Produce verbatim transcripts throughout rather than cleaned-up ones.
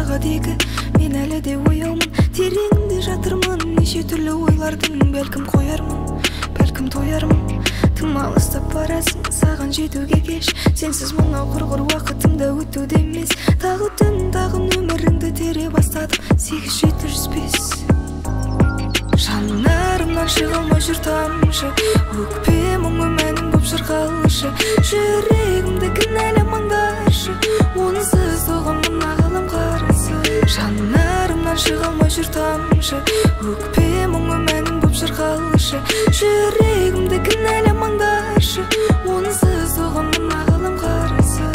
сағадегі мен әлі де ояумын, тереңінде жатырмын, неше түрлі ойлардың, бәлкім қоярмын, бәлкім тоярмын. Тым алыстап барасың, саған жетуге кеш, сенсіз мынау құрғыр уақытымда өтуде емес. Тағы түн, тағы өміріңді тере бастадым, сегіз жеті жүз бес. Жанарымнан шығылмай жүр тамшы, өкпе мұңы мәнің боп шырқалшы. Жүрегімді кінәламаңдаршы, онсыз оған мына ғалам қарасы. Жанарымнан шығылмай жүр тамшы, өкпе мұңы мәнің боп шырқалшы. Жүрегімді кінәламаңдаршы, онсыз оған мына ғалам қарасы.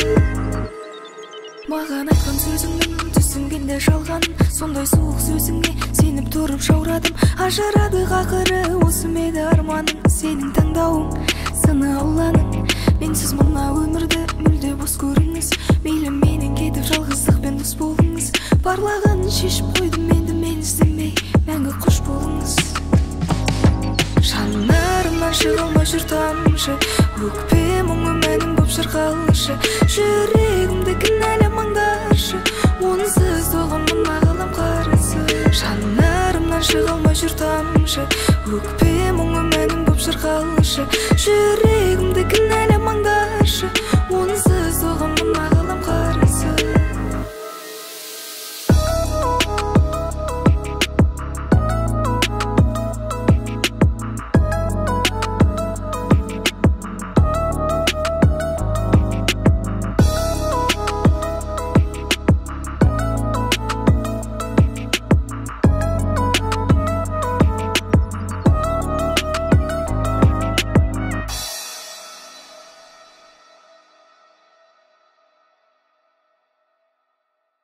Маған айтқан сөзіңнің түсінгенде жалған, сондай суық сөзіңе сеніп тұрып жаурадым. Ажырады қақыры осы меді арманың, сенің таңдауың сыны ауланың. Менсіз мына өмірді мүлде бос көріңіз, мейлі менен кетіп жалғыздықпен дос болыңыз. Барлығын шешіп қойдым енді мен іздемей, мәңгі құш болыңыз. Жанарымнан шығылмай жүр тамшы, өкпе мұңы мәнің боп шырқалшы. Жүрегімді кінәламаңдаршы, онсыз оған мына ғалам қарасы. Жанарымнан шығылмай жүр тамшы, өкпе мұңы мәнің боп шырқалшы. Жүрегімді кінәламаңдаршы,